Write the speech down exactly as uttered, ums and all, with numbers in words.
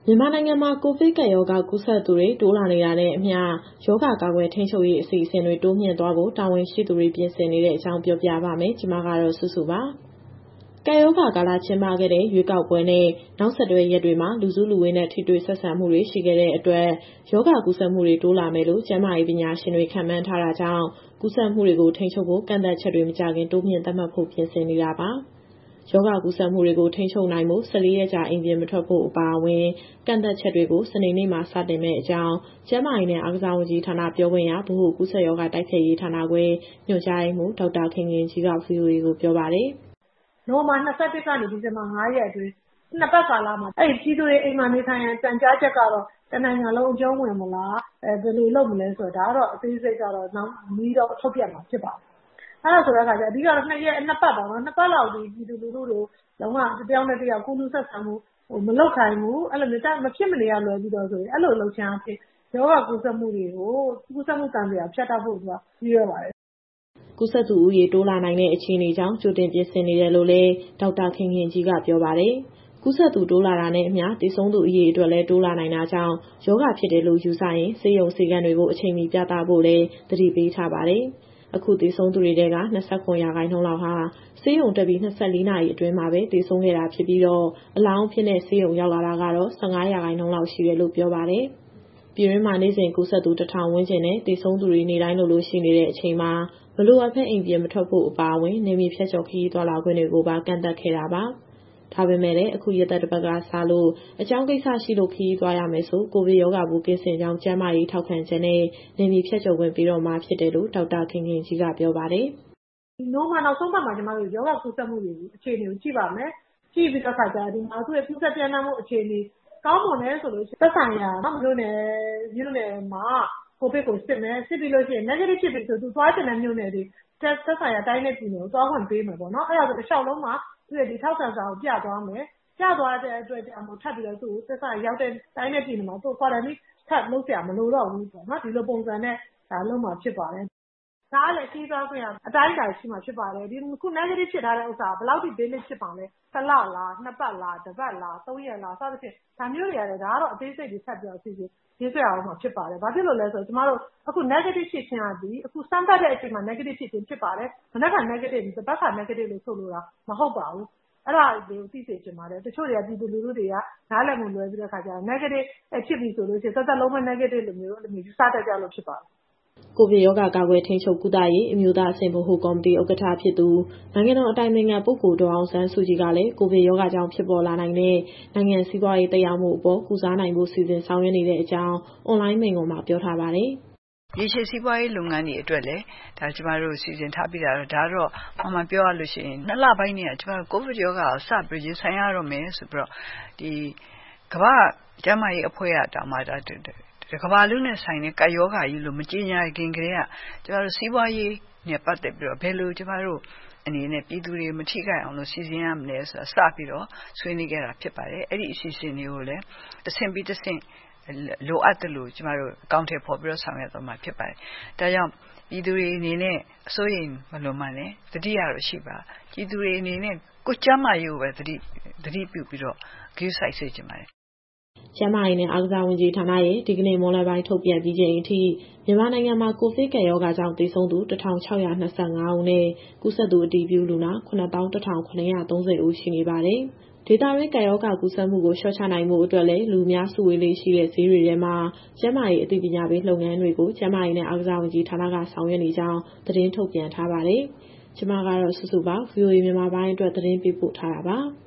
မြန်မာနိုင်ငံမှာကိုဗစ်ကပ်ရောဂါကူးစက်သူတွေတိုးလာနေတာနဲ့အမျှရောဂါကာကွယ်ထိန်းချုပ်ရေးအစီအစဉ်တွေတိုးမြှင့်သွားဖို့တာဝန်ရှိသူတွေပြင်ဆင်နေတဲ့အကြောင်းပြောပြပါမယ်။ဒီမှာကတော့စုစုပါ။ကပ်ရောဂါကာလကျင်းပခဲ့တဲ့ရွေးကောက်ပွဲနဲ့နောက်ဆက်တွဲရက်တွေမှာလူစုလူဝေးနဲ့ထိတွေ့ဆက်ဆံမှုတွေရှိခဲ့တဲ့အတွက်ရောဂါကူးစက်မှုတွေတိုးလာမယ်လို့ကျန်းမာရေးပညာရှင်တွေခန့်မှန်းထားတာကြောင့်ကူးစက်မှုတွေကိုထိန်းချုပ်ဖို့ကန့်သတ်ချက်တွေမကြခင်တိုးမြှင့်သတ်မှတ်ဖို့ပြင်ဆင်နေတာပါ။ရောဂါကူးစက်မှုတွေကိုထိန်းချုပ်နိုင်မှု၁၄ရက်ကြာအိမ်ပြင်မထွက်ဖို့အပါအဝင်ကန့်သတ်ချက်တွေကိုစနေနေ့မှာစတင်မယ့်အကြောင်းကျန်းမာရေးနဲ့အားကစားဝန်ကြီးဌာနပြောခွင့်ရဗဟိုကူးစက်ရောဂါတိုက်ဖျက်ရေးဌာနခွဲညွှန်ကြားရေးမှူးဒေါက်တာခင်ခင်ကြီးက ဗွီအိုအေကိုပြောပါတယ်။နိုဝင်ဘာ၂၁ကနေဒီဇင်ဘာ၅ရက်အတွင်းနှစ်ပတ်ကာလမှာအဲ့ဒီပြည်သူတွေအိမ်မှာနေထိုင်ရန်ကြံကြားချက်ကတော့တနိုင်ငံလုံးအကျုံးဝင်မလားအဲဘယ်လိုလုပ်မလဲဆိုတော့ဒါကတော့အသေးစိတ်ကတော့နောက်ပြီးတော့ထုတ်ပြန်မှာဖြစ်ပါတယ်။အဲ့ဒါဆိုတဲ့အခါကျအဓိကတော့နှစ်ရက်နှစ်ပတ်ပေါ့နော်နှစ်ပတ်လောက်ဒီပြည်သူလူထုတွေလုံးဝတယောက်နဲ့တယောက်ကူးလူဆက်ဆံမှုဟိုမလောက်ခိုင်းဘူးအဲ့လိုမျိုးမဖြစ်မနေရလွယ်ပြီးတော့ဆိုရင်အဲ့လိုလှုပ်ရှားဖြစ်ယောဂကူးစက်မှုတွေကိုကူးစက်မှုတန်တရားဖြတ်တောက်ဖို့ဆိုတာပြီးရပါတယ်ကူးစက်သူဦးရေတိုးလာနိုင်တဲ့အခြေအနေကြောင့်ကြိုတင်ပြင်ဆင်နေတယ်လို့လည်းဒေါက်တာခင်ခင်ကြီးကပြောပါတယ်။ကူးစက်သူတိုးလာတာနဲ့အမျှသေဆုံးသူအရေအတွက်လည်းတိုးလာနိုင်တာကြောင့်ယောဂဖြစ်တယ်လို့ယူဆရင်ဆေးရုံဆေးခန်းတွေကိုအချိန်မီပြသဖို့လည်းသတိပေးထားပါတယ်။အခုသေဆုံးသူတွေထဲက၂၉ရာခိုင်နှုန်းလောက်ဟာဆေးရုံတက်ပြီး၂၄နာရီအတွင်းမှာပဲသေဆုံးခဲ့တာဖြစ်ပြီးတော့အလောင်းဖြစ်တဲ့ဆေးရုံရောက်လာတာကတော့၁၅ရာခိုင်နှုန်းလောက်ရှိတယ်လို့ပြောပါတယ်။ပြည်တွင်းမှာနေ့စဉ်ကူးစက်သူတစ်ထောင်ဝန်းကျင်နဲ့သေဆုံးသူတွေနေ့တိုင်းလိုလိုရှိနေတဲ့အချိန်မှာဘလို့အဖက်အိမ်ပြင်မထွက်ဖို့အပါအဝင်နေမီဖြတ်ကျော်ခရီးသွားလာခွင့်တွေကိုပါကန့်သတ်ခဲ့တာပါ။ဒါပေမဲ့လည်းအခုရက်သက်တစ်ပတ်ကစလို့အကြောင်းကိစ္စရှိလို့ခရီးသွားရမယ်ဆိုကိုဗစ်ရောဂါပိုးကင်းစင်ကြောင်းကျန်းမာရေးထောက်ခံချက်နဲ့နေမီဖြတ်ကျော်ခွင့်ပြီးတော့မှဖြစ်တယ်လို့ဒေါက်တာခင်ခင်ကြီးကပြောပါတယ်။ဒီနိုးမနောက်ဆုံးပတ်မှာကျမတို့ယောဂကူးစက်မှုတွေအခြေအနေကိုကြည့်ပါမယ်။ကြည့်ပြီးတော့ခါကြဒီမှာသူ့ရဲ့ကူးစက်ပြန့်နှံ့မှုအခြေအနေကောင်းမွန်လဲဆိုလို့ရှိရင်သက်ဆိုင်ရာမြို့နယ်မြို့နယ်မှာကိုဗစ်ကိုစစ်မယ်စစ်ပြီးလို့ရှိရင် negative ဖြစ်ပြီဆိုသူသွားချင်တဲ့မြို့နယ်တွေသက်ဆိုင်ရာတိုင်းနဲ့ပြည်နယ်ကိုသွားခွင့်ပေးမယ်ပေါ့နော်အဲ့ဒါဆိုတစ်လျှောက်လုံးမှာသူ့ရဲ့ဒီထောက်ခံစာကိုပြသွားမယ်ပြသွားတဲ့အတွက်ကြောင့်မို့ထပ်ပြီးတော့သူ့သက်ဆိုင်ရောက်တဲ့တိုင်းနဲ့ပြည်နယ်မှာသူ့ quarantine ထပ်လုပ်เสียမလို့တော့ဘူးပေါ့နော်ဒီလိုပုံစံနဲ့ဒါလုံးမှာဖြစ်ပါတယ်ဒါကလည်းကြီးသွားခွင့်အတိုင်းအတာရှိမှဖြစ်ပါတယ်ဒီခု negative ဖြစ်ထားတဲ့ဥစ္စာဘယ်လောက်ထိ daily ဖြစ်ပါလဲတစ်လလားနှစ်ပတ်လားတစ်ပတ်လားသုံးရက်လားစသဖြင့်ဒါမျိုးတွေရတယ်ဒါကတော့အသေးစိတ်တွေဆက်ပြီးတော့အစီအစဉ်ရေးဆွဲအောင်မှာဖြစ်ပါတယ်ဘာဖြစ်လို့လဲဆိုတော့ကျမတို့အခု negative ဖြစ်ခြင်းအပြင်အခုစမ်းသပ်တဲ့အချိန်မှာ negative ဖြစ်ခြင်းဖြစ်ပါတယ်မနက်က negative တစ်ပတ်ခါ negative လို့ဆိုလိုတာမဟုတ်ပါဘူးအဲ့ဒါကိုသိစေချင်ပါတယ်တချို့တွေကပြည်သူလူထုတွေကနားလည်မှုလွဲပြီးတဲ့ခါကျတော့ negative ဖြစ်ပြီဆိုလို့ရှိရင်သက်သက်လုံးပဲ negative လိုမျိုးလိုမျိုးယူဆတတ်ကြလို့ဖြစ်ပါတယ်ကိုဗစ်ရောဂါကာကွယ်ထိန်းချုပ်ကုသရေးအမျိုးသားအဆင့်ဗဟိုကော်မတီဥက္ကဋ္ဌဖြစ်သူနိုင်ငံတော်အတိုင်ပင်ခံပုဂ္ဂိုလ်ဒေါ်အောင်ဆန်းစုကြည်ကလည်းကိုဗစ်ရောဂါကြောင့်ဖြစ်ပေါ်လာနိုင်တဲ့နိုင်ငံစီးပွားရေးသက်ရောက်မှုအပေါ်ကုစားနိုင်ဖို့စီစဉ်ဆောင်ရွက်နေတဲ့အကြောင်းအွန်လိုင်းမိန့်ခွန်းမှာပြောထားပါတယ်။ရေရှည်စီးပွားရေးလုပ်ငန်းတွေအတွက်လည်းဒါကျမတို့စီစဉ်ထားပြီးတာတော့ဒါတော့မှန်မှန်ပြောရလို့ရှိရင်နှစ်လပိုင်းနေကကျမတို့ကိုဗစ်ရောဂါကိုစပြီးရင်ဆိုင်ရတော့မယ်ဆိုပြီးတော့ဒီကမ္ဘာကျန်းမာရေးအဖွဲ့အတောင်မှဒါကမ္ဘာလုံးနဲ့ဆိုင်တဲ့ကာယောဂါကြီးလို့မကြေညာခင်ကတည်းကကျမတို့စီးပွားရေးနဲ့ပတ်သက်ပြီးတော့ဘယ်လိုကျမတို့အနေနဲ့ပြည်သူတွေမထိခိုက်အောင်လို့စီစဉ်ရမလဲဆိုတာစပြီးတော့ဆွေးနွေးခဲ့တာဖြစ်ပါတယ်အဲ့ဒီအစီအစဉ်တွေကိုလည်းတစ်ဆင့်ပြီးတစ်ဆင့်လိုအပ်တယ်လို့ကျမတို့အကောင့်ထဲပေါ်ပြီးတော့ဆောင်ရွက်သွားမှာဖြစ်ပါတယ်ဒါကြောင့်ပြည်သူတွေအနေနဲ့အစိုးရိမ်မလွန်မှလည်းတတိယတော့ရှိပါပြည်သူတွေအနေနဲ့ကိုကျမ်းမာရေးကိုပဲတတိတတိပြုပြီးတော့ဂရုစိုက်စေချင်ပါတယ်ကျန်းမာရေးနဲ့အားကစားဝန်ကြီးဌာနရဲ့ဒီကနေ့မွန်းလွဲပိုင်းထုတ်ပြန်ပြီးချိန်အထိမြန်မာနိုင်ငံမှာကိုဗစ်ကပ်ရောဂါကြောင့်သေဆုံးသူတစ်ထောင်ခြောက်ရာ၂၅ဦးနဲ့ကူးစက်သူအတည်ပြုလူနာခုနှစ်သောင်းတစ်ထောင်ခုနှစ်ရာသုံးဆယ်ဦးရှိနေပါတယ်။ဒေသတွင်းကပ်ရောဂါကူးစက်မှုကိုလျှော့ချနိုင်မှုအတွက်လည်းလူများစုဝေးလေးရှိတဲ့ဈေးတွေထဲမှာကျန်းမာရေးအသိပညာပေးလုပ်ငန်းတွေကိုကျန်းမာရေးနဲ့အားကစားဝန်ကြီးဌာနကဆောင်ရွက်နေကြောင်းသတင်းထုတ်ပြန်ထားပါတယ်။ကျွန်မကတော့စုစုပါ ဗွီအိုအေမြန်မာပိုင်းအတွက်သတင်းပေးပို့ထားတာပါ။